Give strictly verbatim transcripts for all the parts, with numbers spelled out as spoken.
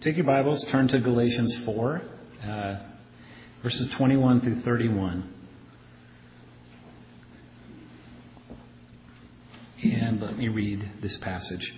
Take your Bibles, turn to Galatians four, uh, verses twenty-one through thirty-one. And let me read this passage.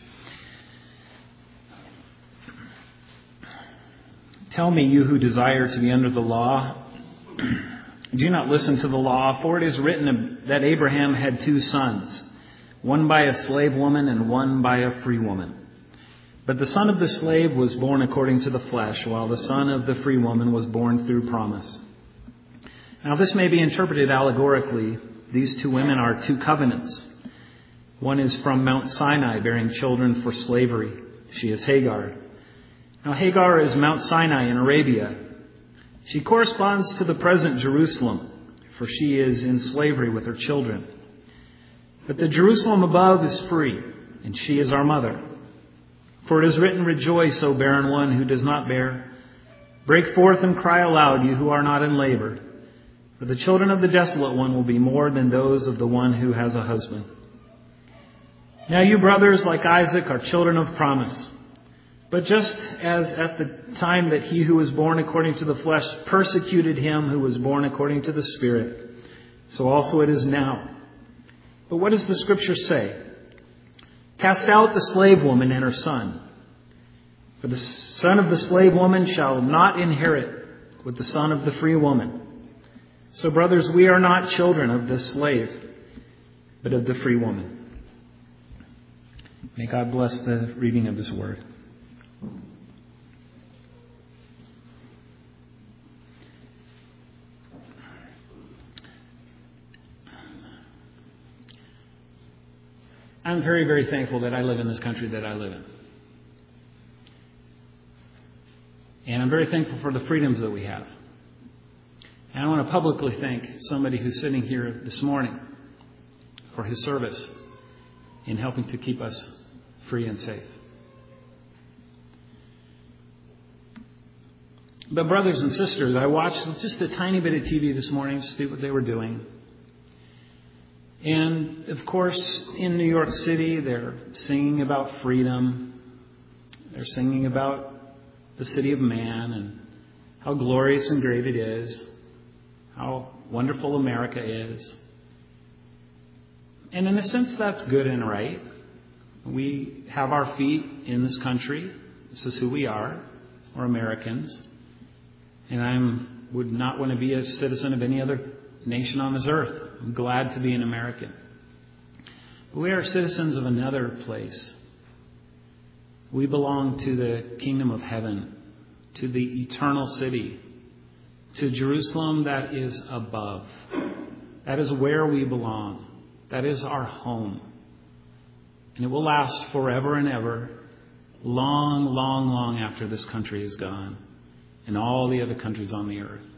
Tell me, you who desire to be under the law, do not listen to the law, for it is written that Abraham had two sons, one by a slave woman and one by a free woman. But the son of the slave was born according to the flesh, while the son of the free woman was born through promise. Now this may be interpreted allegorically. These two women are two covenants. One is from Mount Sinai, bearing children for slavery. She is Hagar. Now Hagar is Mount Sinai in Arabia. She corresponds to the present Jerusalem, for she is in slavery with her children. But the Jerusalem above is free, and she is our mother. For it is written, rejoice, O barren one who does not bear. Break forth and cry aloud, you who are not in labor. For the children of the desolate one will be more than those of the one who has a husband. Now you brothers, like Isaac, are children of promise. But just as at the time that he who was born according to the flesh persecuted him who was born according to the Spirit, so also it is now. But what does the Scripture say? Cast out the slave woman and her son. For the son of the slave woman shall not inherit with the son of the free woman. So, brothers, we are not children of the slave, but of the free woman. May God bless the reading of His Word. I'm very, very thankful that I live in this country that I live in. And I'm very thankful for the freedoms that we have. And I want to publicly thank somebody who's sitting here this morning for his service in helping to keep us free and safe. But brothers and sisters, I watched just a tiny bit of T V this morning to see what they were doing. And, of course, in New York City, they're singing about freedom. They're singing about the city of man and how glorious and great it is, how wonderful America is. And in a sense, that's good and right. We have our feet in this country. This is who we are. We're Americans. And I would not want to be a citizen of any other nation on this earth. I'm glad to be an American. But we are citizens of another place. We belong to the kingdom of heaven, to the eternal city, to Jerusalem that is above. That is where we belong. That is our home. And it will last forever and ever, long, long, long after this country is gone and all the other countries on the earth.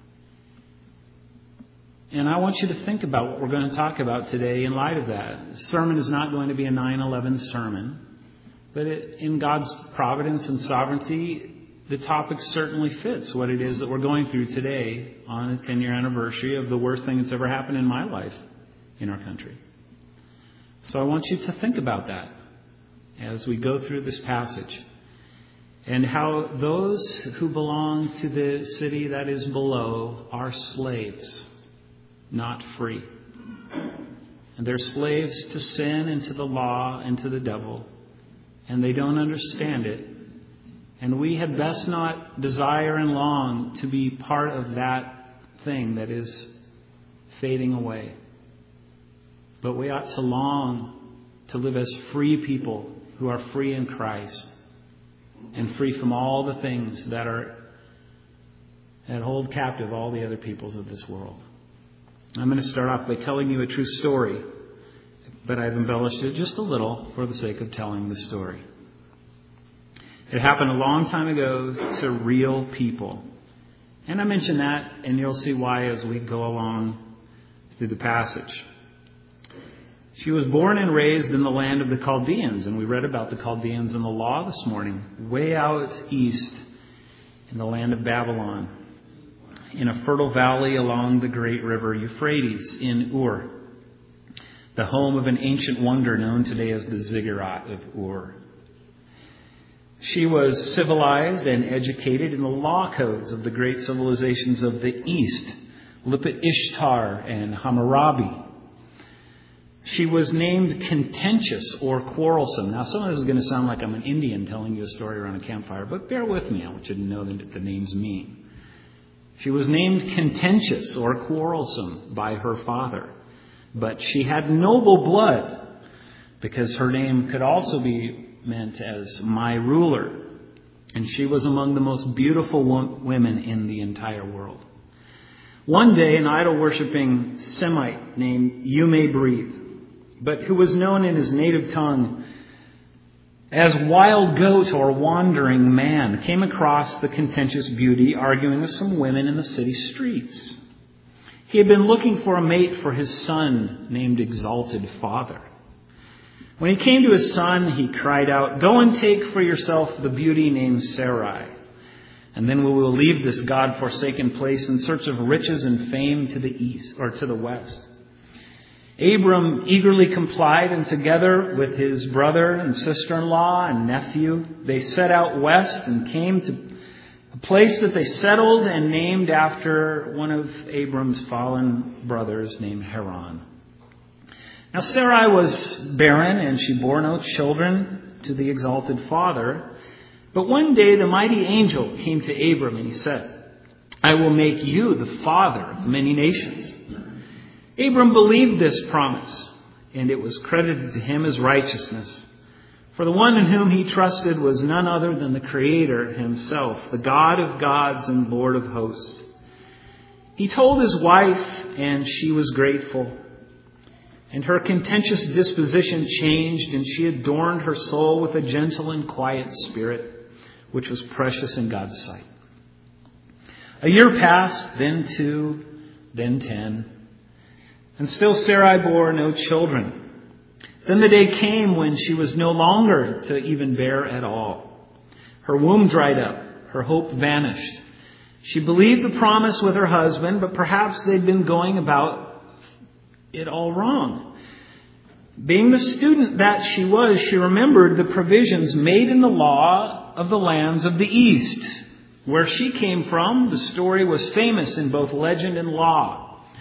And I want you to think about what we're going to talk about today in light of that. The sermon is not going to be a nine eleven sermon, but it, in God's providence and sovereignty, the topic certainly fits what it is that we're going through today on the ten-year anniversary of the worst thing that's ever happened in my life in our country. So I want you to think about that as we go through this passage and how those who belong to the city that is below are slaves, not free. And they're slaves to sin and to the law and to the devil. And they don't understand it. And we had best not desire and long to be part of that thing that is fading away. But we ought to long to live as free people who are free in Christ and free from all the things that are that hold captive all the other peoples of this world. I'm going to start off by telling you a true story, but I've embellished it just a little for the sake of telling the story. It happened a long time ago to real people. And I mention that, and you'll see why as we go along through the passage. She was born and raised in the land of the Chaldeans, and we read about the Chaldeans in the law this morning, way out east in the land of Babylon, in a fertile valley along the great river Euphrates in Ur, the home of an ancient wonder known today as the Ziggurat of Ur. She was civilized and educated in the law codes of the great civilizations of the East, Lipit Ishtar and Hammurabi. She was named contentious or quarrelsome. Now, some of this is going to sound like I'm an Indian telling you a story around a campfire, but bear with me. I want you to know what the names mean. She was named contentious or quarrelsome by her father, but she had noble blood because her name could also be meant as my ruler, and she was among the most beautiful women in the entire world. One day, an idol-worshipping Semite named You May Breathe, but who was known in his native tongue as Wild Goat or Wandering Man, came across the contentious beauty arguing with some women in the city streets. He had been looking for a mate for his son named Exalted Father. When he came to his son, he cried out, "Go and take for yourself the beauty named Sarai, and then we will leave this God-forsaken place in search of riches and fame to the east or to the west." Abram eagerly complied, and together with his brother and sister-in-law and nephew, they set out west and came to a place that they settled and named after one of Abram's fallen brothers named Haran. Now Sarai was barren, and she bore no children to the Exalted Father. But one day the mighty angel came to Abram, and he said, "I will make you the father of many nations." Abram believed this promise, and it was credited to him as righteousness. For the one in whom he trusted was none other than the Creator himself, the God of gods and Lord of hosts. He told his wife, and she was grateful. And her contentious disposition changed, and she adorned her soul with a gentle and quiet spirit, which was precious in God's sight. A year passed, then two, then ten. And still Sarai bore no children. Then the day came when she was no longer to even bear at all. Her womb dried up. Her hope vanished. She believed the promise with her husband, but perhaps they'd been going about it all wrong. Being the student that she was, she remembered the provisions made in the law of the lands of the East. Where she came from, the story was famous in both legend and law.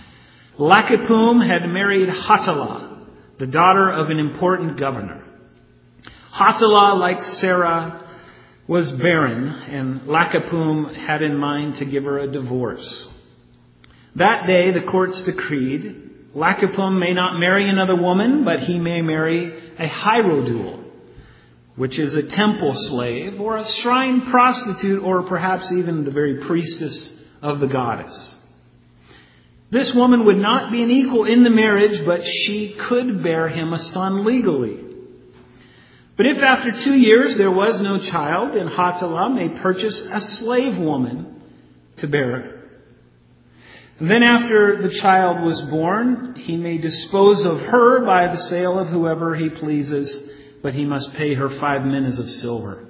Lakapum had married Hatalah, the daughter of an important governor. Hatalah, like Sarah, was barren, and Lakapum had in mind to give her a divorce. That day, the courts decreed, Lakapum may not marry another woman, but he may marry a hierodule, which is a temple slave, or a shrine prostitute, or perhaps even the very priestess of the goddess. This woman would not be an equal in the marriage, but she could bear him a son legally. But if after two years there was no child, then Hatalah may purchase a slave woman to bear it. And then after the child was born, he may dispose of her by the sale of whoever he pleases, but he must pay her five minas of silver.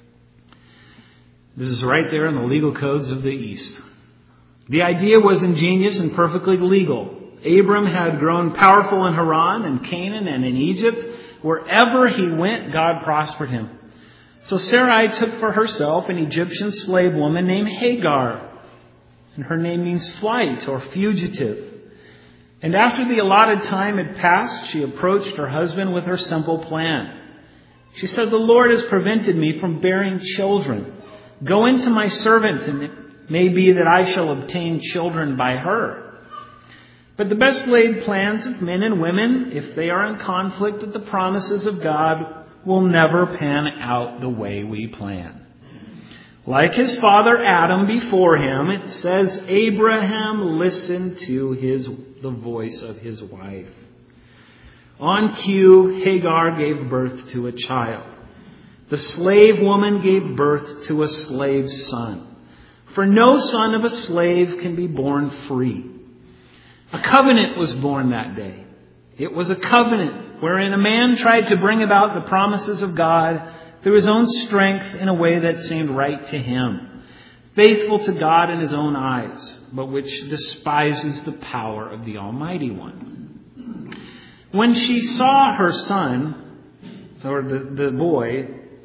This is right there in the legal codes of the East. The idea was ingenious and perfectly legal. Abram had grown powerful in Haran and Canaan and in Egypt. Wherever he went, God prospered him. So Sarai took for herself an Egyptian slave woman named Hagar. And her name means flight or fugitive. And after the allotted time had passed, she approached her husband with her simple plan. She said, "The Lord has prevented me from bearing children. Go into my servant, and it may be that I shall obtain children by her." But the best laid plans of men and women, if they are in conflict with the promises of God, will never pan out the way we plan. Like his father Adam before him, it says Abraham listened to his the voice of his wife. On cue, Hagar gave birth to a child. The slave woman gave birth to a slave son. For no son of a slave can be born free. A covenant was born that day. It was a covenant wherein a man tried to bring about the promises of God through his own strength in a way that seemed right to him, faithful to God in his own eyes, but which despises the power of the Almighty One. When she saw her son, or the, the boy,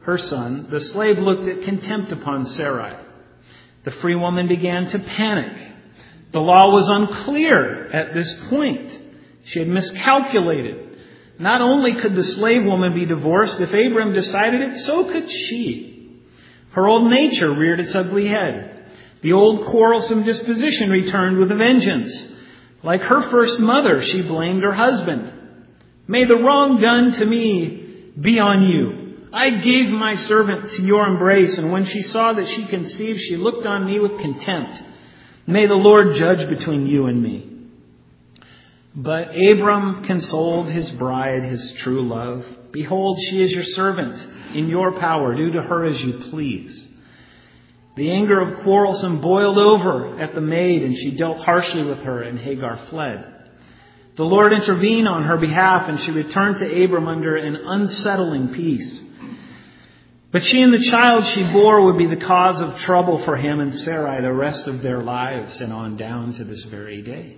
her son, the slave looked at contempt upon Sarai. The free woman began to panic. The law was unclear at this point. She had miscalculated. Not only could the slave woman be divorced, if Abram decided it, so could she. Her old nature reared its ugly head. The old quarrelsome disposition returned with a vengeance. Like her first mother, she blamed her husband. May the wrong done to me be on you. I gave my servant to your embrace, and when she saw that she conceived, she looked on me with contempt. May the Lord judge between you and me. But Abram consoled his bride, his true love. Behold, she is your servant, in your power. Do to her as you please. The anger of quarrelsome boiled over at the maid, and she dealt harshly with her, and Hagar fled. The Lord intervened on her behalf, and she returned to Abram under an unsettling peace. But she and the child she bore would be the cause of trouble for him and Sarai the rest of their lives and on down to this very day.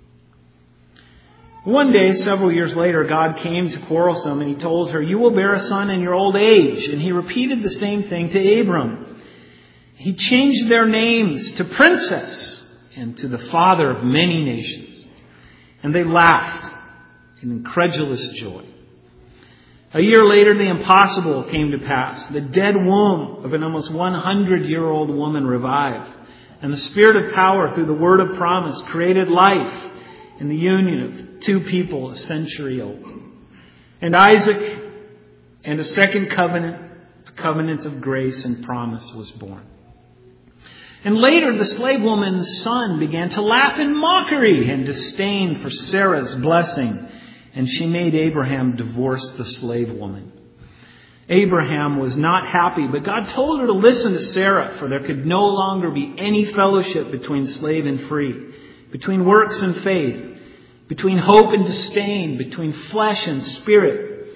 One day, several years later, God came to Quarrelsome and he told her, you will bear a son in your old age. And he repeated the same thing to Abram. He changed their names to Princess and to the father of many nations. And they laughed in incredulous joy. A year later, the impossible came to pass. The dead womb of an almost one hundred year old woman revived. And the Spirit of power through the word of promise created life in the union of two people a century old. And Isaac and a second covenant, a covenant of grace and promise, was born. And later the slave woman's son began to laugh in mockery and disdain for Sarah's blessing. And she made Abraham divorce the slave woman. Abraham was not happy, but God told her to listen to Sarah, for there could no longer be any fellowship between slave and free, between works and faith, between hope and disdain, between flesh and spirit.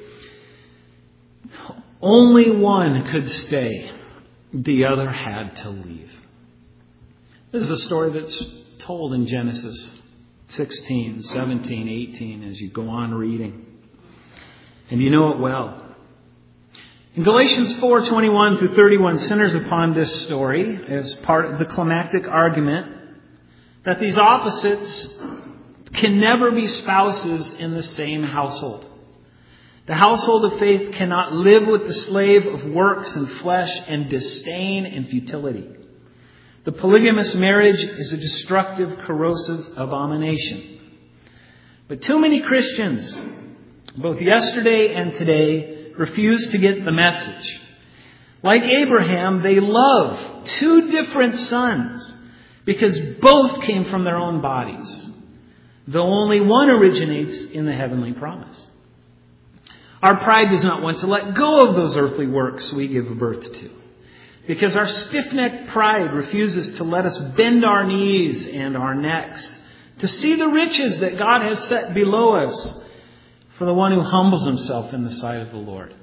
Only one could stay. The other had to leave. This is a story that's told in Genesis sixteen, seventeen, eighteen as you go on reading. And you know it well. In Galatians four, twenty-one through thirty-one centers upon this story as part of the climactic argument that these opposites can never be spouses in the same household. The household of faith cannot live with the slave of works and flesh and disdain and futility. The polygamous marriage is a destructive, corrosive abomination. But too many Christians, both yesterday and today, refuse to get the message. Like Abraham, they love two different sons because both came from their own bodies, though only one originates in the heavenly promise. Our pride does not want to let go of those earthly works we give birth to, because our stiff-necked pride refuses to let us bend our knees and our necks to see the riches that God has set below us for the one who humbles himself in the sight of the Lord.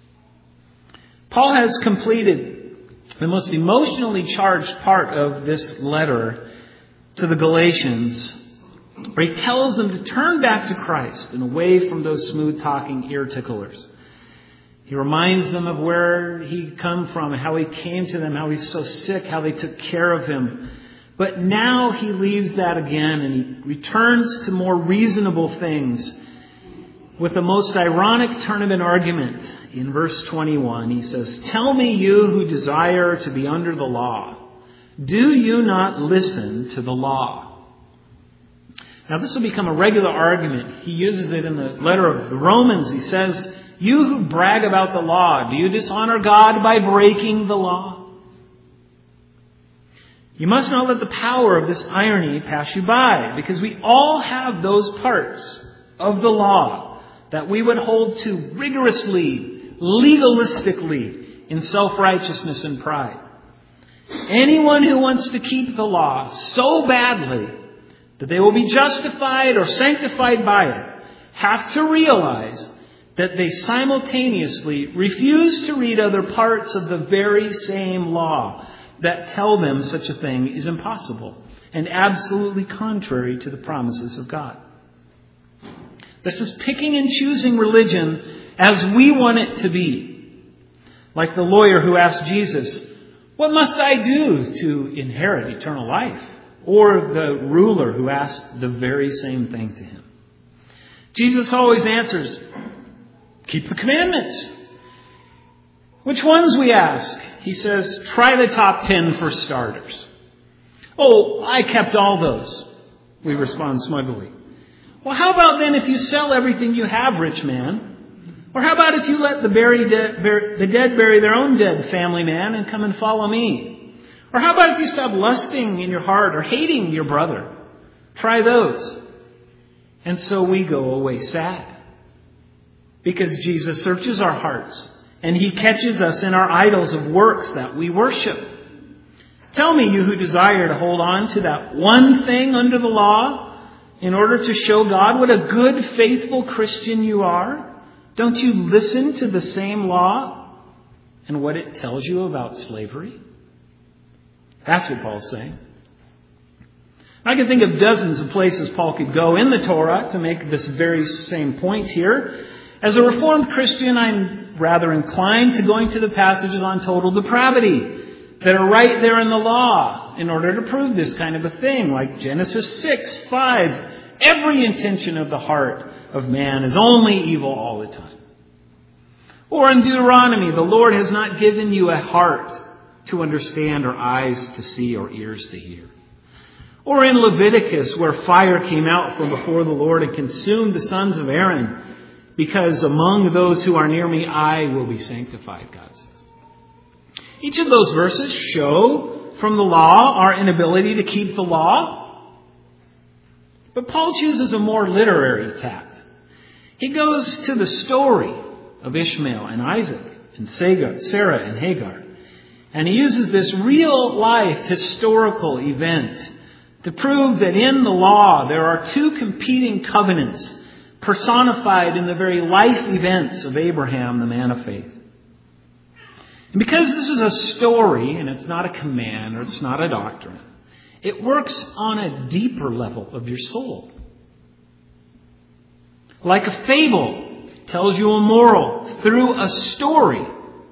Paul has completed the most emotionally charged part of this letter to the Galatians, where he tells them to turn back to Christ and away from those smooth-talking ear ticklers. He reminds them of where he come from, how he came to them, how he's so sick, how they took care of him. But now he leaves that again and he returns to more reasonable things with the most ironic turn of an argument. In verse twenty-one, he says, "Tell me, you who desire to be under the law, do you not listen to the law?" Now this will become a regular argument. He uses it in the letter of the Romans. He says, "You who brag about the law, do you dishonor God by breaking the law?" You must not let the power of this irony pass you by, because we all have those parts of the law that we would hold to rigorously, legalistically, in self-righteousness and pride. Anyone who wants to keep the law so badly that they will be justified or sanctified by it have to realize that they simultaneously refuse to read other parts of the very same law that tell them such a thing is impossible and absolutely contrary to the promises of God. This is picking and choosing religion as we want it to be. Like the lawyer who asked Jesus, "What must I do to inherit eternal life?" Or the ruler who asked the very same thing to him. Jesus always answers, "Keep the commandments." Which ones, we ask? He says, "Try the top ten for starters." "Oh, I kept all those," we respond smugly. "Well, how about then if you sell everything you have, rich man? Or how about if you let the, bury de- bur- the dead bury their own dead, family man, and come and follow me? Or how about if you stop lusting in your heart or hating your brother? Try those." And so we go away sad. Because Jesus searches our hearts and He catches us in our idols of works that we worship. Tell me, you who desire to hold on to that one thing under the law in order to show God what a good, faithful Christian you are, don't you listen to the same law and what it tells you about slavery? That's what Paul's saying. I can think of dozens of places Paul could go in the Torah to make this very same point here. As a Reformed Christian, I'm rather inclined to going to the passages on total depravity that are right there in the law in order to prove this kind of a thing, like Genesis six, five. Every intention of the heart of man is only evil all the time. Or in Deuteronomy, the Lord has not given you a heart to understand, or eyes to see, or ears to hear. Or in Leviticus, where fire came out from before the Lord and consumed the sons of Aaron, because among those who are near me, I will be sanctified, God says. Each of those verses show from the law our inability to keep the law. But Paul chooses a more literary tact. He goes to the story of Ishmael and Isaac and Sarah and Hagar. And he uses this real life historical event to prove that in the law there are two competing covenants personified in the very life events of Abraham, the man of faith. And because this is a story and it's not a command or it's not a doctrine, it works on a deeper level of your soul. Like a fable, it tells you a moral through a story.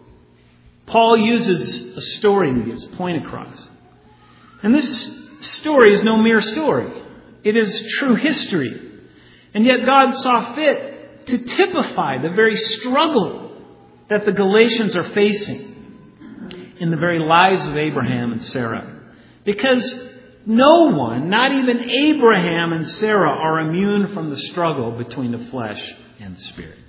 Paul uses a story to get his point across. And this story is no mere story. It is true history. And yet God saw fit to typify the very struggle that the Galatians are facing in the very lives of Abraham and Sarah. Because no one, not even Abraham and Sarah, are immune from the struggle between the flesh and the spirit.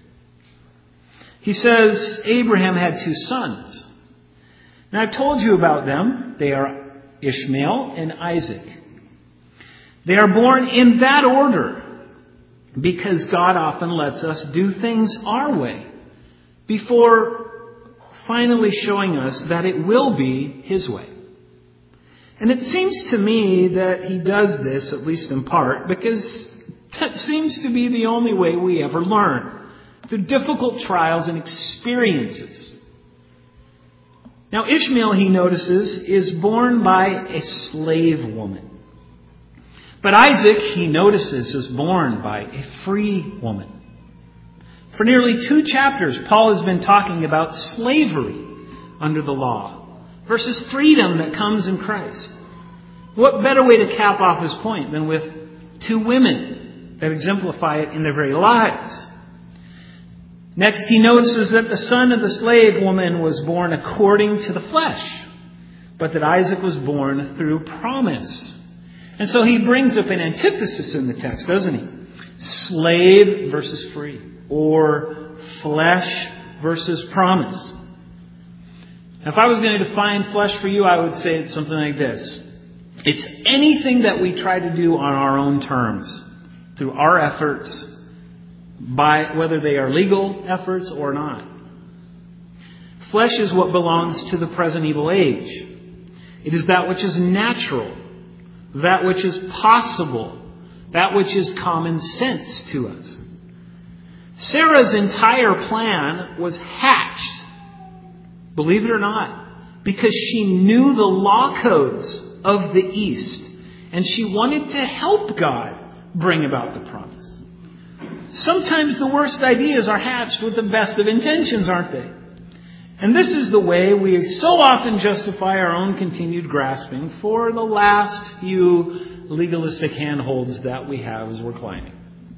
He says Abraham had two sons. Now I've told you about them. They are Ishmael and Isaac. They are born in that order because God often lets us do things our way before finally showing us that it will be His way. And it seems to me that He does this, at least in part, because that seems to be the only way we ever learn, through difficult trials and experiences. Now, Ishmael, he notices, is born by a slave woman. But Isaac, he notices, is born by a free woman. For nearly two chapters, Paul has been talking about slavery under the law versus freedom that comes in Christ. What better way to cap off his point than with two women that exemplify it in their very lives? Next, he notices that the son of the slave woman was born according to the flesh, but that Isaac was born through promise. And so he brings up an antithesis in the text, doesn't he? Slave versus free, or flesh versus promise. Now, if I was going to define flesh for you, I would say it's something like this. It's anything that we try to do on our own terms, through our efforts, by whether they are legal efforts or not. Flesh is what belongs to the present evil age. It is that which is natural, that which is possible, that which is common sense to us. Sarah's entire plan was hatched, believe it or not, because she knew the law codes of the East, and she wanted to help God bring about the promise. Sometimes the worst ideas are hatched with the best of intentions, aren't they? And this is the way we so often justify our own continued grasping for the last few legalistic handholds that we have as we're climbing.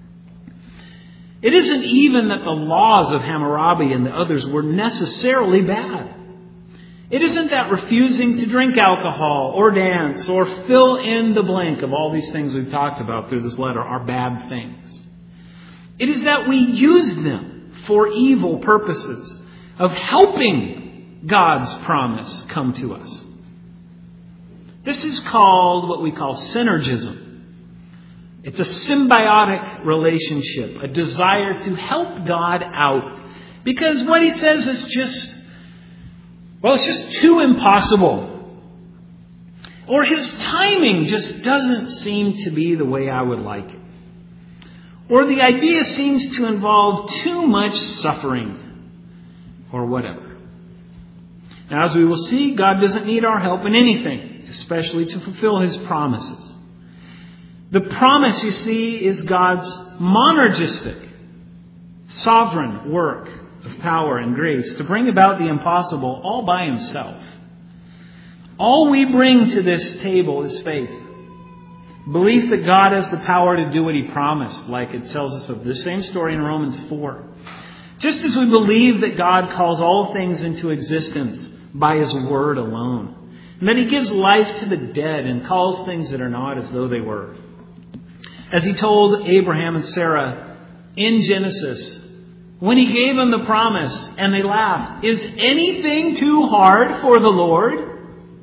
It isn't even that the laws of Hammurabi and the others were necessarily bad. It isn't that refusing to drink alcohol or dance or fill in the blank of all these things we've talked about through this letter are bad things. It is that we use them for evil purposes of helping God's promise come to us. This is called what we call synergism. It's a symbiotic relationship, a desire to help God out. Because what he says is just, well, it's just too impossible. Or his timing just doesn't seem to be the way I would like it. Or the idea seems to involve too much suffering. Or whatever. Now, as we will see, God doesn't need our help in anything, especially to fulfill his promises. The promise, you see, is God's monergistic, sovereign work of power and grace to bring about the impossible all by himself. All we bring to this table is faith. Belief that God has the power to do what he promised, like it tells us of this same story in Romans four. Just as we believe that God calls all things into existence by his word alone, and that he gives life to the dead and calls things that are not as though they were. As he told Abraham and Sarah in Genesis, when he gave them the promise and they laughed, is anything too hard for the Lord?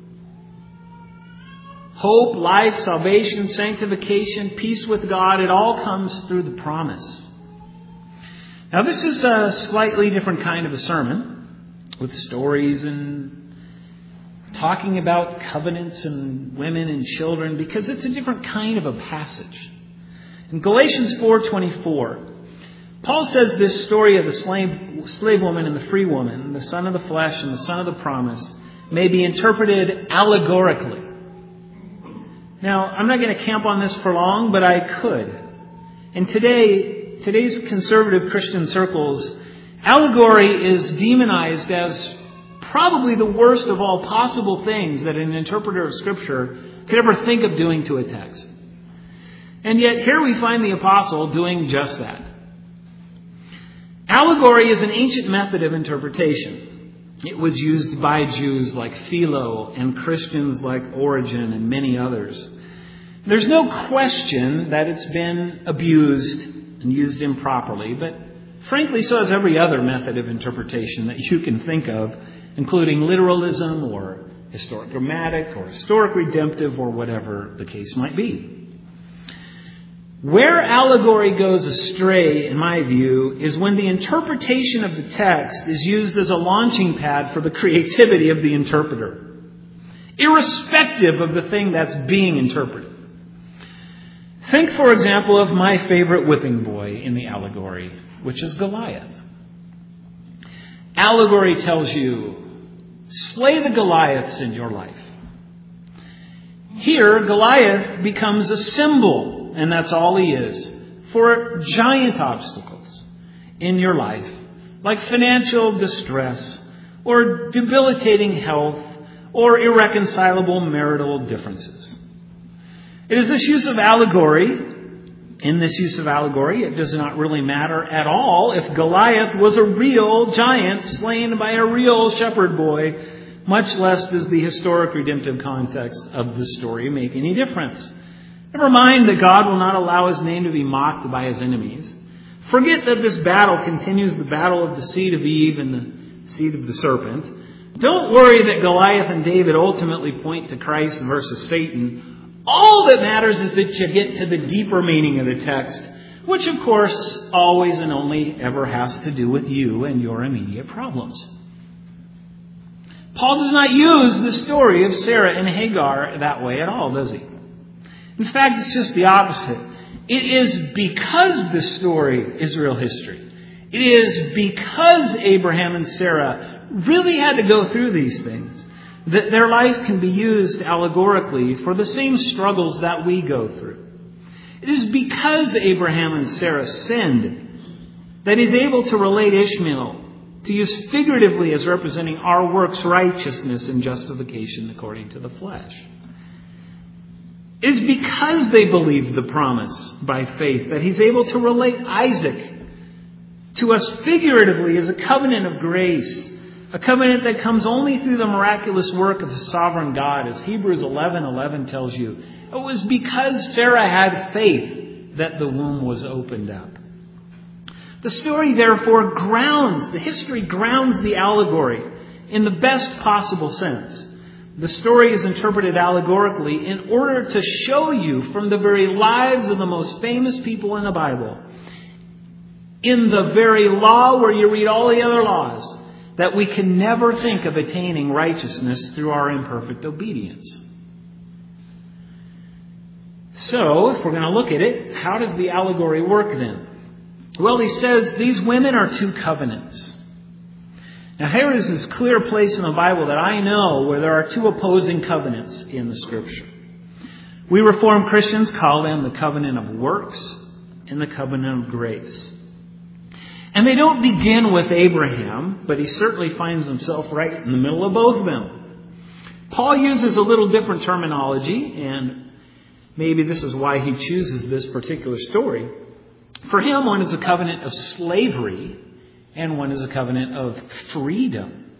Hope, life, salvation, sanctification, peace with God, it all comes through the promise. Now, this is a slightly different kind of a sermon with stories and talking about covenants and women and children because it's a different kind of a passage. In Galatians four twenty-four, Paul says this story of the slave, slave woman and the free woman, the son of the flesh and the son of the promise, may be interpreted allegorically. Now, I'm not going to camp on this for long, but I could. And today, Today's conservative Christian circles, allegory is demonized as probably the worst of all possible things that an interpreter of Scripture could ever think of doing to a text. And yet here we find the apostle doing just that. Allegory is an ancient method of interpretation. It was used by Jews like Philo and Christians like Origen and many others. There's no question that it's been abused and used improperly, but frankly, so is every other method of interpretation that you can think of, including literalism or historic dramatic or historic redemptive or whatever the case might be. Where allegory goes astray, in my view, is when the interpretation of the text is used as a launching pad for the creativity of the interpreter, irrespective of the thing that's being interpreted. Think, for example, of my favorite whipping boy in the allegory, which is Goliath. Allegory tells you, slay the Goliaths in your life. Here, Goliath becomes a symbol, and that's all he is, for giant obstacles in your life, like financial distress, or debilitating health, or irreconcilable marital differences. It is this use of allegory, in this use of allegory, it does not really matter at all if Goliath was a real giant slain by a real shepherd boy, much less does the historic redemptive context of the story make any difference. Never mind that God will not allow his name to be mocked by his enemies. Forget that this battle continues the battle of the seed of Eve and the seed of the serpent. Don't worry that Goliath and David ultimately point to Christ versus Satan. All that matters is that you get to the deeper meaning of the text, which of course always and only ever has to do with you and your immediate problems. Paul does not use the story of Sarah and Hagar that way at all, does he? In fact, it's just the opposite. It is because this story is real history. It is because Abraham and Sarah really had to go through these things that their life can be used allegorically for the same struggles that we go through. It is because Abraham and Sarah sinned that he's able to relate Ishmael to use figuratively as representing our works, righteousness, and justification according to the flesh. It is because they believed the promise by faith that he's able to relate Isaac to us figuratively as a covenant of grace, a covenant that comes only through the miraculous work of the sovereign God, as Hebrews eleven eleven tells you. It was because Sarah had faith that the womb was opened up. The story, therefore, grounds, the history grounds the allegory in the best possible sense. The story is interpreted allegorically in order to show you from the very lives of the most famous people in the Bible, in the very law where you read all the other laws, that we can never think of attaining righteousness through our imperfect obedience. So, if we're going to look at it, how does the allegory work then? Well, he says these women are two covenants. Now, here is this clear place in the Bible that I know where there are two opposing covenants in the Scripture. We Reformed Christians call them the covenant of works and the covenant of grace. And they don't begin with Abraham, but he certainly finds himself right in the middle of both of them. Paul uses a little different terminology, and maybe this is why he chooses this particular story. For him, one is a covenant of slavery, and one is a covenant of freedom.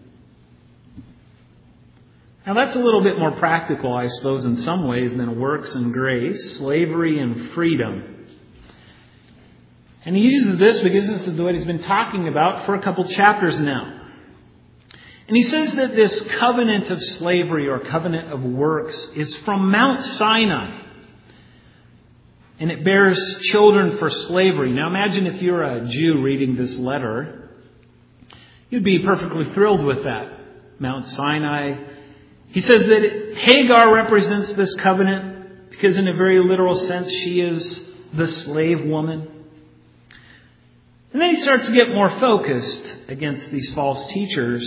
Now that's a little bit more practical, I suppose, in some ways than works and grace, slavery and freedom. And he uses this because this is what he's been talking about for a couple chapters now. And he says that this covenant of slavery or covenant of works is from Mount Sinai. And it bears children for slavery. Now imagine if you're a Jew reading this letter. You'd be perfectly thrilled with that. Mount Sinai. He says that Hagar represents this covenant because in a very literal sense she is the slave woman. And then he starts to get more focused against these false teachers.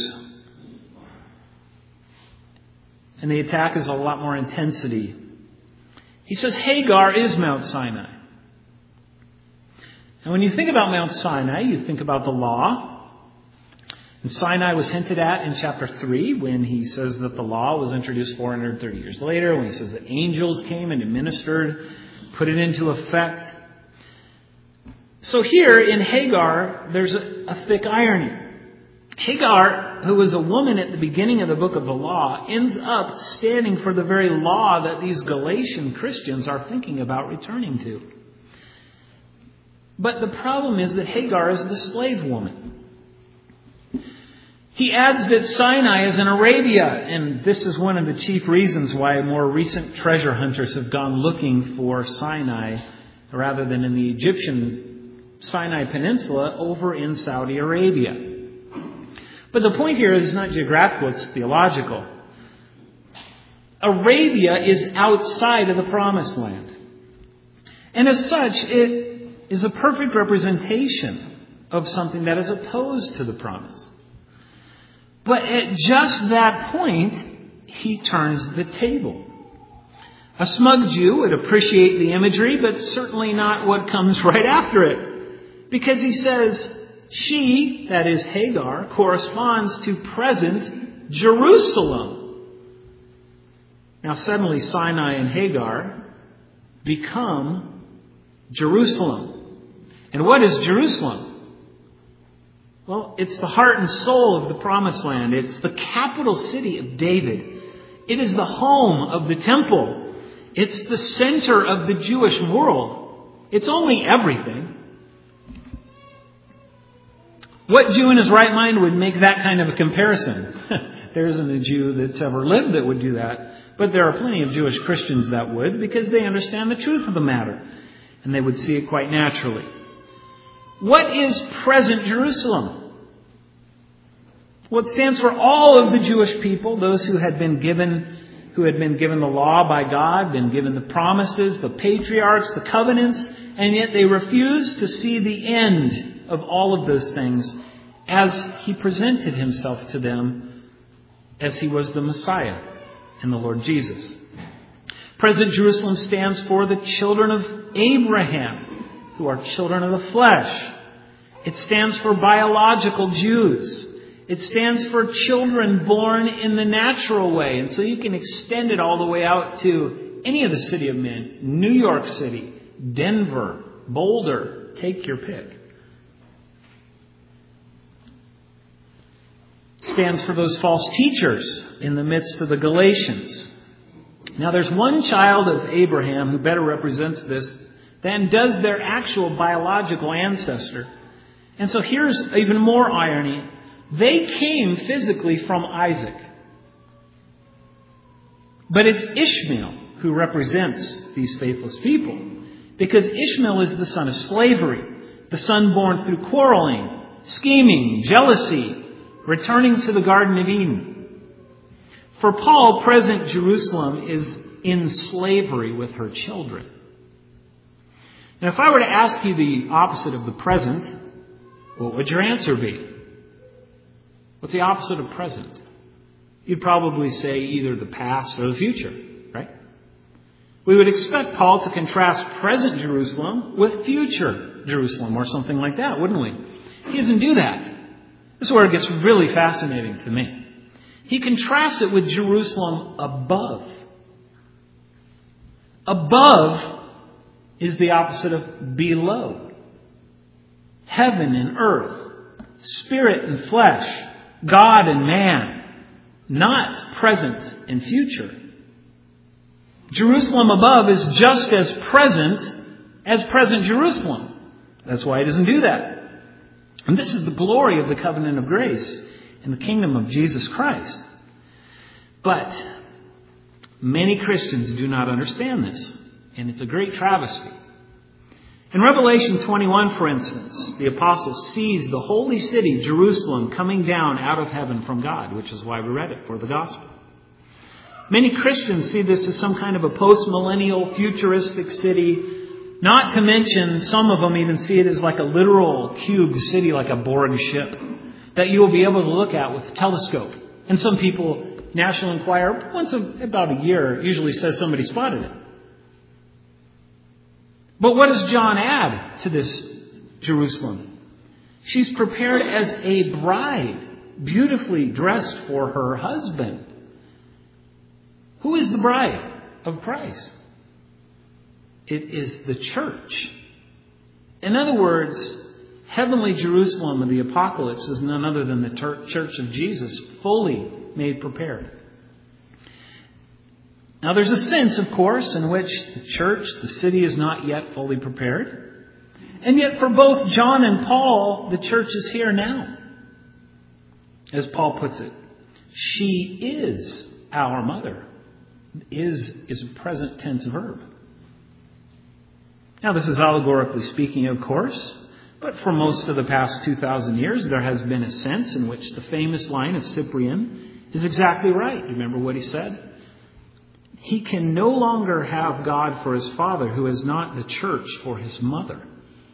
And the attack is a lot more intensity. He says Hagar is Mount Sinai. And when you think about Mount Sinai, you think about the law. And Sinai was hinted at in chapter three when he says that the law was introduced four hundred thirty years later, when he says that angels came and administered, put it into effect. So here in Hagar, there's a, a thick irony. Hagar, who was a woman at the beginning of the book of the law, ends up standing for the very law that these Galatian Christians are thinking about returning to. But the problem is that Hagar is the slave woman. He adds that Sinai is in Arabia, and this is one of the chief reasons why more recent treasure hunters have gone looking for Sinai rather than in the Egyptian Sinai Peninsula over in Saudi Arabia. But the point here is not geographical, it's theological. Arabia is outside of the Promised Land. And as such, it is a perfect representation of something that is opposed to the promise. But at just that point, he turns the table. A smug Jew would appreciate the imagery, but certainly not what comes right after it. Because he says, she, that is Hagar, corresponds to present Jerusalem. Now suddenly Sinai and Hagar become Jerusalem. And what is Jerusalem? Well, it's the heart and soul of the Promised Land. It's the capital city of David. It is the home of the temple. It's the center of the Jewish world. It's only everything. What Jew in his right mind would make that kind of a comparison? There isn't a Jew that's ever lived that would do that. But there are plenty of Jewish Christians that would, because they understand the truth of the matter. And they would see it quite naturally. What is present Jerusalem? Well, it stands for all of the Jewish people, those who had been given, who had been given the law by God, been given the promises, the patriarchs, the covenants, and yet they refused to see the end of all of those things as he presented himself to them as he was the Messiah and the Lord Jesus. Present Jerusalem stands for the children of Abraham, who are children of the flesh. It stands for biological Jews. It stands for children born in the natural way. And so you can extend it all the way out to any of the city of men. New York City, Denver, Boulder, take your pick. Stands for those false teachers in the midst of the Galatians. Now there's one child of Abraham who better represents this than does their actual biological ancestor. And so here's even more irony. They came physically from Isaac. But it's Ishmael who represents these faithless people. Because Ishmael is the son of slavery. The son born through quarreling, scheming, jealousy, returning to the Garden of Eden. For Paul, present Jerusalem is in slavery with her children. Now, if I were to ask you the opposite of the present, what would your answer be? What's the opposite of present? You'd probably say either the past or the future, right? We would expect Paul to contrast present Jerusalem with future Jerusalem or something like that, wouldn't we? He doesn't do that. This is where it gets really fascinating to me. He contrasts it with Jerusalem above. Above is the opposite of below. Heaven and earth, spirit and flesh, God and man, not present and future. Jerusalem above is just as present as present Jerusalem. That's why he doesn't do that. And this is the glory of the covenant of grace in the kingdom of Jesus Christ. But many Christians do not understand this, and it's a great travesty. In Revelation twenty-one, for instance, the apostle sees the holy city, Jerusalem, coming down out of heaven from God, which is why we read it for the gospel. Many Christians see this as some kind of a post-millennial, futuristic city. Not to mention, some of them even see it as like a literal cubed city, like a Borg ship, that you will be able to look at with a telescope. And some people, National Enquirer, once a, about a year, usually says somebody spotted it. But what does John add to this Jerusalem? She's prepared as a bride, beautifully dressed for her husband. Who is the bride of Christ? It is the church. In other words, heavenly Jerusalem of the apocalypse is none other than the ter- church of Jesus, fully made prepared. Now there's a sense, of course, in which the church, the city, is not yet fully prepared. And yet for both John and Paul, the church is here now. As Paul puts it, she is our mother. Is is a present tense verb. Now, this is allegorically speaking, of course, but for most of the past two thousand years, there has been a sense in which the famous line of Cyprian is exactly right. Remember what he said? He can no longer have God for his father who is not the church for his mother.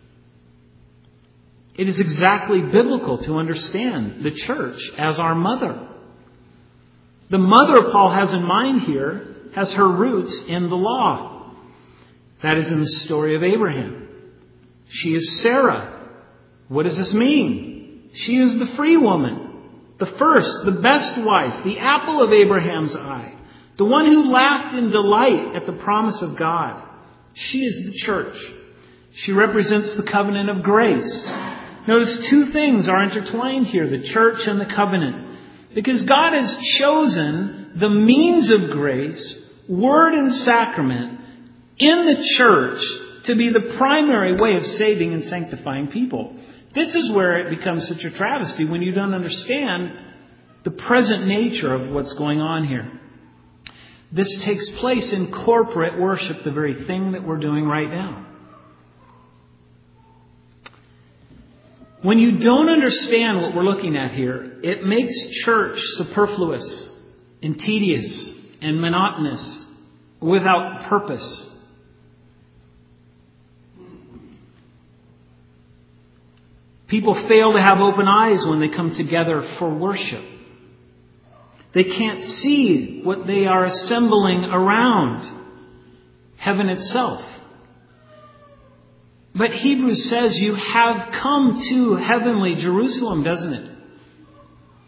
It is exactly biblical to understand the church as our mother. The mother Paul has in mind here has her roots in the law. That is in the story of Abraham. She is Sarah. What does this mean? She is the free woman, the first, the best wife, the apple of Abraham's eye, the one who laughed in delight at the promise of God. She is the church. She represents the covenant of grace. Notice two things are intertwined here, the church and the covenant. Because God has chosen the means of grace, word and sacrament, in the church to be the primary way of saving and sanctifying people. This is where it becomes such a travesty when you don't understand the present nature of what's going on here. This takes place in corporate worship, the very thing that we're doing right now. When you don't understand what we're looking at here, it makes church superfluous and tedious and monotonous, without purpose. People fail to have open eyes when they come together for worship. They can't see what they are assembling around, heaven itself. But Hebrews says you have come to heavenly Jerusalem, doesn't it?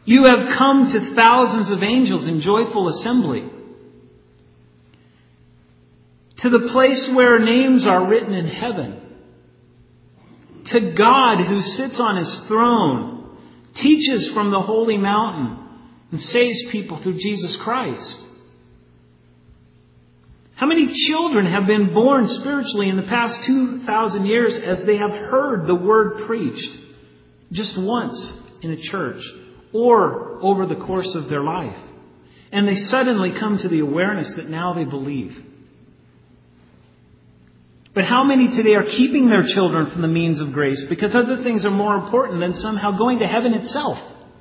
You have come to thousands of angels in joyful assembly, to the place where names are written in heaven, to God who sits on his throne, teaches from the holy mountain, and saves people through Jesus Christ. How many children have been born spiritually in the past two thousand years as they have heard the word preached just once in a church or over the course of their life? And they suddenly come to the awareness that now they believe. But how many today are keeping their children from the means of grace because other things are more important than somehow going to heaven itself?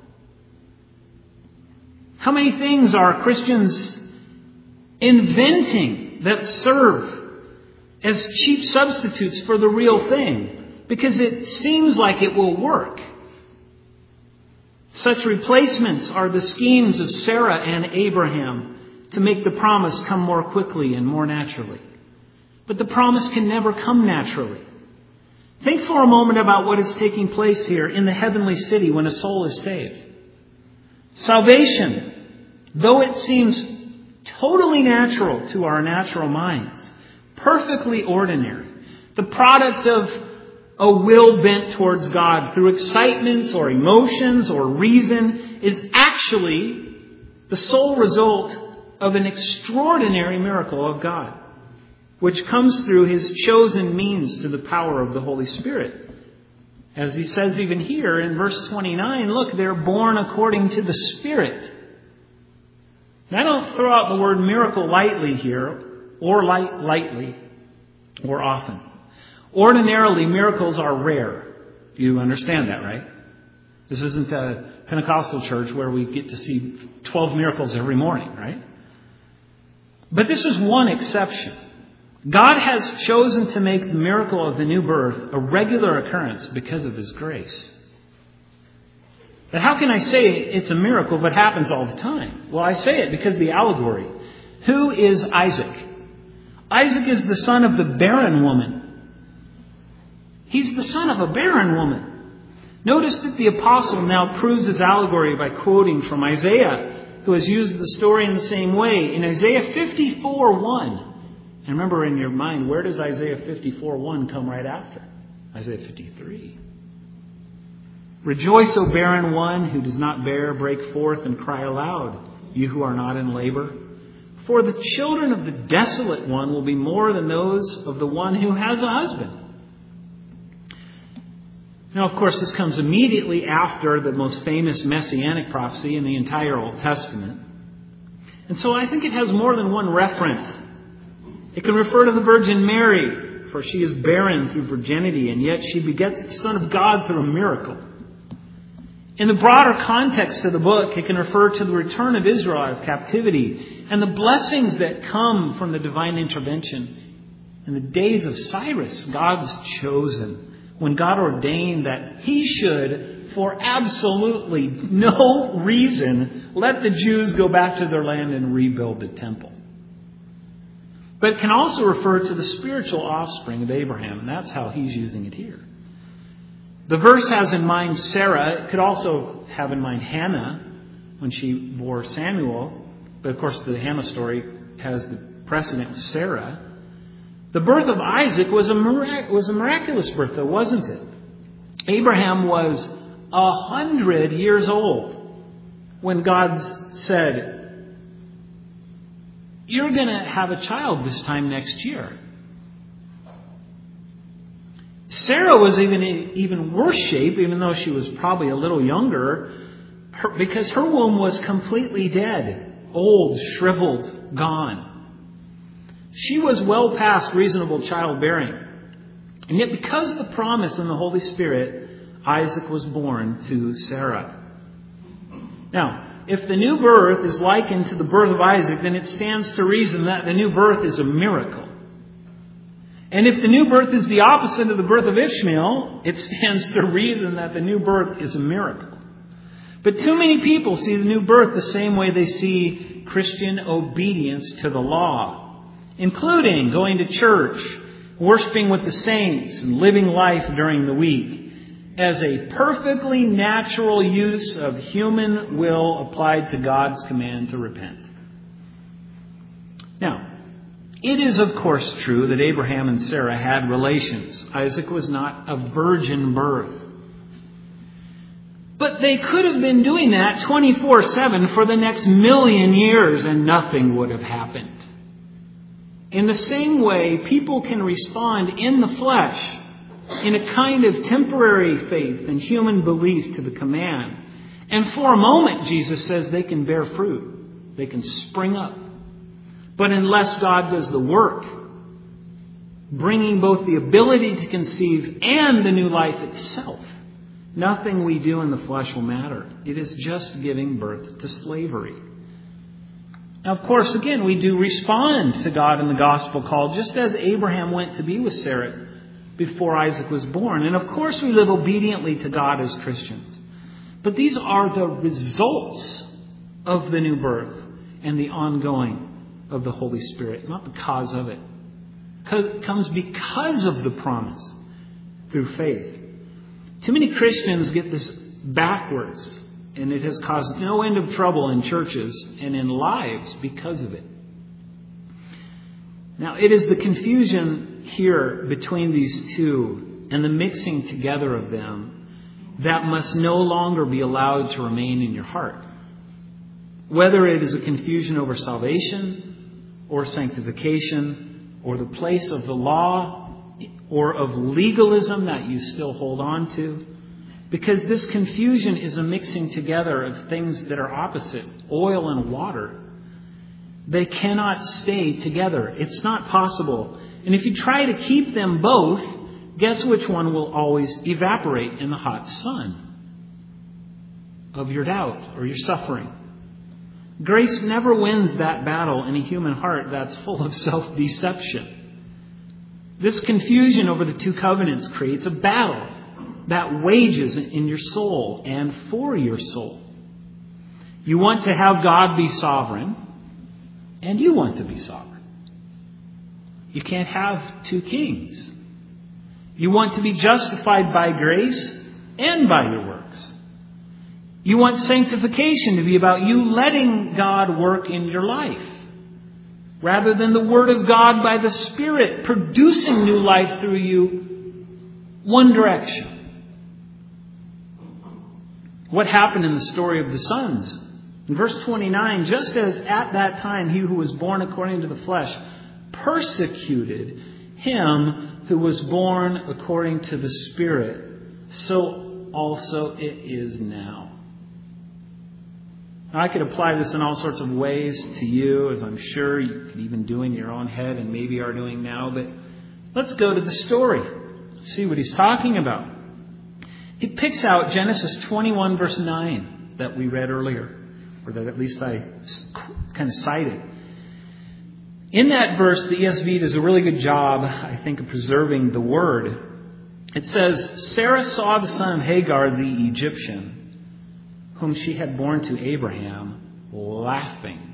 How many things are Christians inventing that serve as cheap substitutes for the real thing because it seems like it will work? Such replacements are the schemes of Sarah and Abraham to make the promise come more quickly and more naturally. But the promise can never come naturally. Think for a moment about what is taking place here in the heavenly city when a soul is saved. Salvation, though it seems totally natural to our natural minds, perfectly ordinary, the product of a will bent towards God through excitements or emotions or reason, is actually the sole result of an extraordinary miracle of God, which comes through his chosen means through the power of the Holy Spirit. As he says even here in verse twenty-nine, look, they're born according to the Spirit. Now, I don't throw out the word miracle lightly here, or light, lightly, or often. Ordinarily, miracles are rare. You understand that, right? This isn't a Pentecostal church where we get to see twelve miracles every morning, right? But this is one exception. God has chosen to make the miracle of the new birth a regular occurrence because of his grace. But how can I say it's a miracle if it happens all the time? Well, I say it because of the allegory. Who is Isaac? Isaac is the son of the barren woman. He's the son of a barren woman. Notice that the apostle now proves his allegory by quoting from Isaiah, who has used the story in the same way. In Isaiah fifty-four one, and remember in your mind, where does Isaiah fifty-four one come right after? Isaiah fifty-three. Rejoice, O barren one who does not bear, break forth and cry aloud, you who are not in labor. For the children of the desolate one will be more than those of the one who has a husband. Now, of course, this comes immediately after the most famous messianic prophecy in the entire Old Testament. And so I think it has more than one reference. It can refer to the Virgin Mary, for she is barren through virginity, and yet she begets the Son of God through a miracle. In the broader context of the book, it can refer to the return of Israel out of captivity and the blessings that come from the divine intervention. In the days of Cyrus, God's chosen, when God ordained that he should, for absolutely no reason, let the Jews go back to their land and rebuild the temple. But it can also refer to the spiritual offspring of Abraham, and that's how he's using it here. The verse has in mind Sarah. It could also have in mind Hannah when she bore Samuel. But of course, the Hannah story has the precedent with Sarah. The birth of Isaac was a, mirac- was a miraculous birth, though, wasn't it? Abraham was a hundred years old when God said, you're going to have a child this time next year. Sarah was even in even worse shape, even though she was probably a little younger, her, because her womb was completely dead, old, shriveled, gone. She was well past reasonable childbearing. And yet because of the promise in the Holy Spirit, Isaac was born to Sarah. Now, if the new birth is likened to the birth of Isaac, then it stands to reason that the new birth is a miracle. And if the new birth is the opposite of the birth of Ishmael, it stands to reason that the new birth is a miracle. But too many people see the new birth the same way they see Christian obedience to the law, including going to church, worshiping with the saints, and living life during the week. as a perfectly natural use of human will applied to God's command to repent. Now, it is of course true that Abraham and Sarah had relations. Isaac was not a virgin birth. But they could have been doing that twenty-four seven for the next million years and nothing would have happened. In the same way, people can respond in the flesh in a kind of temporary faith and human belief to the command. And for a moment, Jesus says, they can bear fruit. They can spring up. But unless God does the work, bringing both the ability to conceive and the new life itself, nothing we do in the flesh will matter. It is just giving birth to slavery. Now, of course, again, we do respond to God in the gospel call, just as Abraham went to be with Sarah before Isaac was born. And of course, we live obediently to God as Christians. But these are the results of the new birth and the ongoing of the Holy Spirit, not the cause of it. It comes because of the promise through faith. Too many Christians get this backwards, and it has caused no end of trouble in churches and in lives because of it. Now, it is the confusion here between these two and the mixing together of them that must no longer be allowed to remain in your heart. Whether it is a confusion over salvation or sanctification or the place of the law or of legalism that you still hold on to. Because this confusion is a mixing together of things that are opposite, oil and water. They cannot stay together. It's not possible. And if you try to keep them both, guess which one will always evaporate in the hot sun of your doubt or your suffering? Grace never wins that battle in a human heart that's full of self-deception. This confusion over the two covenants creates a battle that wages in your soul and for your soul. You want to have God be sovereign, and you want to be sovereign. You can't have two kings. You want to be justified by grace and by your works. You want sanctification to be about you letting God work in your life, rather than the Word of God by the Spirit producing new life through you, one direction. What happened in the story of the sons? In verse twenty-nine, just as at that time he who was born according to the flesh persecuted him who was born according to the Spirit, so also it is now. Now, I could apply this in all sorts of ways to you, as I'm sure you could even do in your own head and maybe are doing now, but let's go to the story. See what he's talking about. He picks out Genesis twenty-one verse nine that we read earlier, or that at least I kind of cited. In that verse, the E S V does a really good job, I think, of preserving the word. It says, Sarah saw the son of Hagar, the Egyptian, whom she had borne to Abraham, laughing.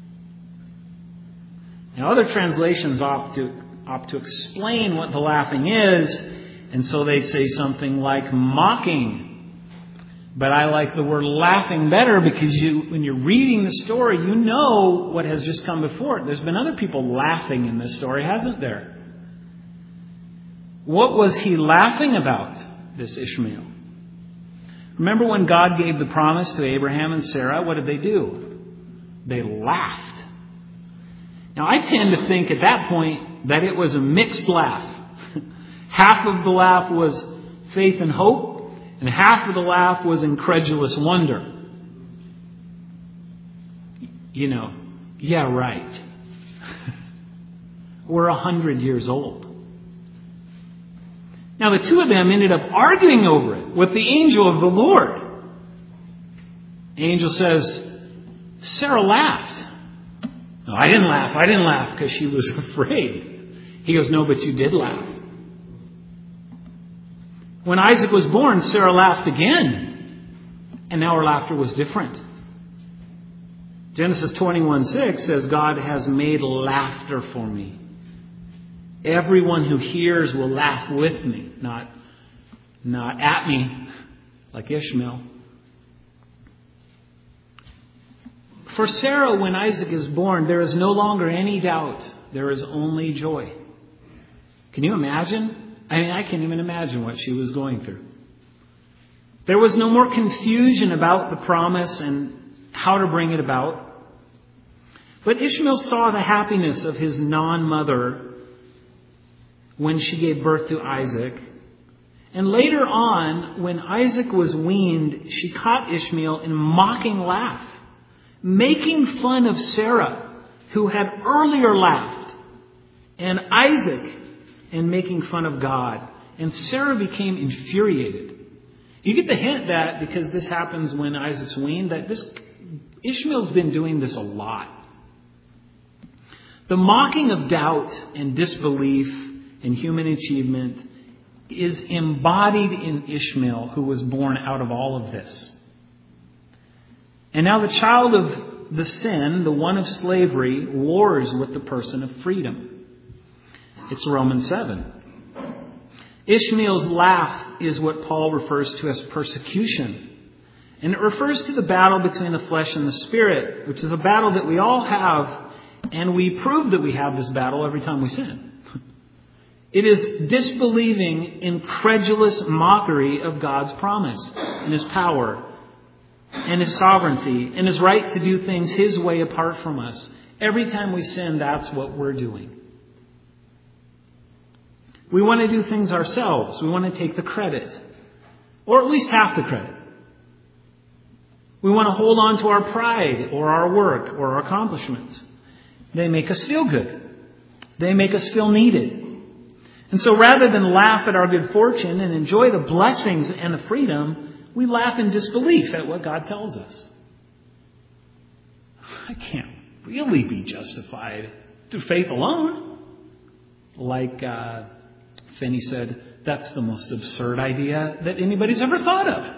Now, other translations opt to, opt to explain what the laughing is, and so they say something like mocking. But I like the word laughing better because you, when you're reading the story, you know what has just come before it. There's been other people laughing in this story, hasn't there? What was he laughing about, this Ishmael? Remember when God gave the promise to Abraham and Sarah, what did they do? They laughed. Now, I tend to think at that point that it was a mixed laugh. Half of the laugh was faith and hope, and half of the laugh was incredulous wonder. You know, yeah, right. We're a hundred years old. Now, the two of them ended up arguing over it with the angel of the Lord. The angel says, Sarah laughed. No, I didn't laugh. I didn't laugh because she was afraid. He goes, no, but you did laugh. When Isaac was born, Sarah laughed again. And now her laughter was different. Genesis twenty-one six says, God has made laughter for me. Everyone who hears will laugh with me. Not not at me, like Ishmael. For Sarah, when Isaac is born, there is no longer any doubt. There is only joy. Can you imagine? I mean, I can't even imagine what she was going through. There was no more confusion about the promise and how to bring it about. But Ishmael saw the happiness of his non-mother when she gave birth to Isaac. And later on, when Isaac was weaned, she caught Ishmael in a mocking laugh, making fun of Sarah, who had earlier laughed, and Isaac, and making fun of God. And Sarah became infuriated. You get the hint that because this happens when Isaac's weaned, that this Ishmael's been doing this a lot. The mocking of doubt and disbelief in human achievement is embodied in Ishmael, who was born out of all of this. And now the child of the sin, the one of slavery, wars with the person of freedom. It's Romans seven. Ishmael's laugh is what Paul refers to as persecution. And it refers to the battle between the flesh and the spirit, which is a battle that we all have, and we prove that we have this battle every time we sin. It is disbelieving, incredulous mockery of God's promise and His power and His sovereignty and His right to do things His way apart from us. Every time we sin, that's what we're doing. We want to do things ourselves. We want to take the credit, or at least half the credit. We want to hold on to our pride or our work or our accomplishments. They make us feel good. They make us feel needed. And so rather than laugh at our good fortune and enjoy the blessings and the freedom, we laugh in disbelief at what God tells us. I can't really be justified through faith alone. Like uh, Finney said, that's the most absurd idea that anybody's ever thought of.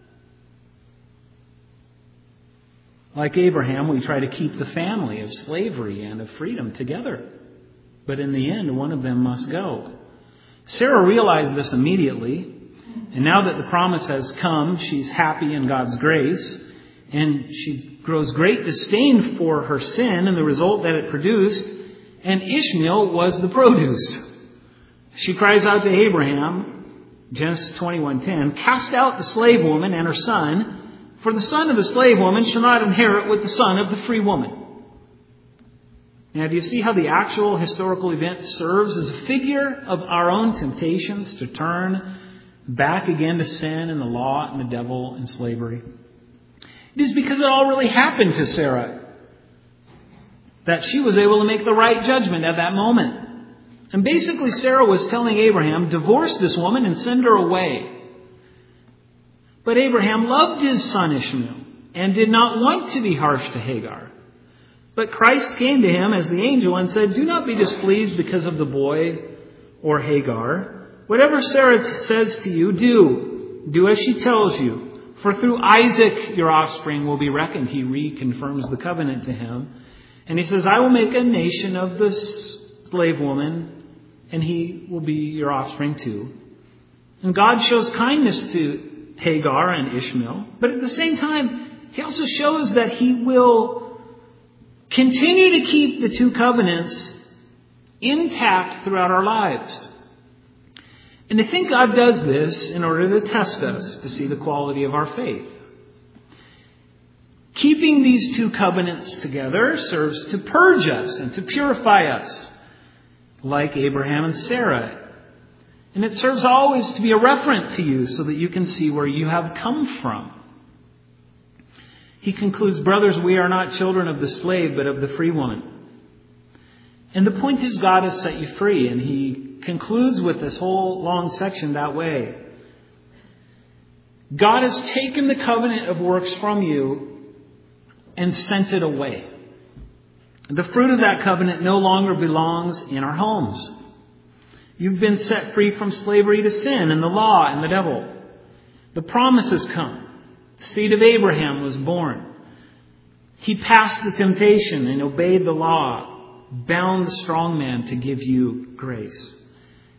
Like Abraham, we try to keep the family of slavery and of freedom together. But in the end, one of them must go. Sarah realized this immediately. And now that the promise has come, she's happy in God's grace. And she grows great disdain for her sin and the result that it produced. And Ishmael was the produce. She cries out to Abraham, Genesis twenty-one ten, "Cast out the slave woman and her son, for the son of the slave woman shall not inherit with the son of the free woman." Now, do you see how the actual historical event serves as a figure of our own temptations to turn back again to sin and the law and the devil and slavery? It is because it all really happened to Sarah that she was able to make the right judgment at that moment. And basically, Sarah was telling Abraham, divorce this woman and send her away. But Abraham loved his son Ishmael and did not want to be harsh to Hagar. But Christ came to him as the angel and said, "Do not be displeased because of the boy or Hagar. Whatever Sarah says to you, do. Do as she tells you. For through Isaac your offspring will be reckoned." He reconfirms the covenant to him. And he says, "I will make a nation of this slave woman, and he will be your offspring too." And God shows kindness to Hagar and Ishmael. But at the same time, He also shows that He will continue to keep the two covenants intact throughout our lives. And I think God does this in order to test us, to see the quality of our faith. Keeping these two covenants together serves to purge us and to purify us, like Abraham and Sarah. And it serves always to be a reference to you so that you can see where you have come from. He concludes, "Brothers, we are not children of the slave, but of the free woman." And the point is, God has set you free. And he concludes with this whole long section that way. God has taken the covenant of works from you and sent it away. The fruit of that covenant no longer belongs in our homes. You've been set free from slavery to sin and the law and the devil. The promise has come. The seed of Abraham was born. He passed the temptation and obeyed the law, bound the strong man to give you grace.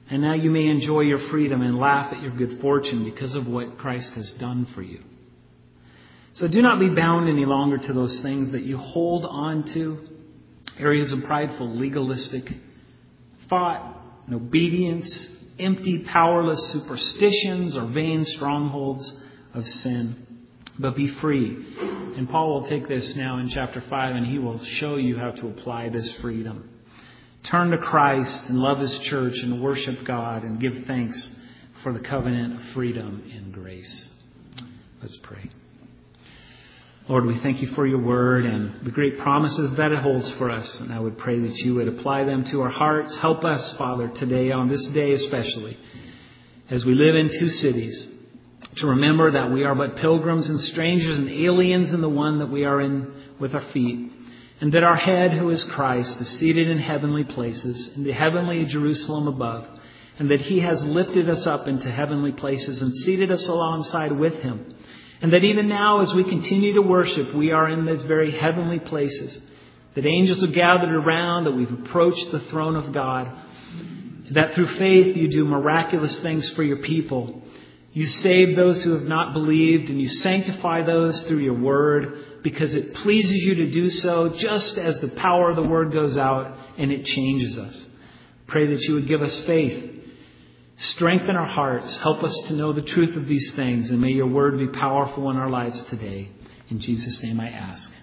And now you may enjoy your freedom and laugh at your good fortune because of what Christ has done for you. So do not be bound any longer to those things that you hold on to, areas of prideful, legalistic thought and obedience, empty, powerless superstitions or vain strongholds of sin. But be free. And Paul will take this now in chapter five and he will show you how to apply this freedom. Turn to Christ and love His church and worship God and give thanks for the covenant of freedom and grace. Let's pray. Lord, we thank you for your word and the great promises that it holds for us. And I would pray that you would apply them to our hearts. Help us, Father, today, on this day especially, as we live in two cities, to remember that we are but pilgrims and strangers and aliens in the one that we are in with our feet. And that our head, who is Christ, is seated in heavenly places, in the heavenly Jerusalem above. And that He has lifted us up into heavenly places and seated us alongside with Him. And that even now, as we continue to worship, we are in those very heavenly places. That angels have gathered around, that we've approached the throne of God. That through faith you do miraculous things for your people. You save those who have not believed, and you sanctify those through your word, because it pleases you to do so, just as the power of the word goes out and it changes us. Pray that you would give us faith. Strengthen our hearts. Help us to know the truth of these things. And may your word be powerful in our lives today. In Jesus' name I ask.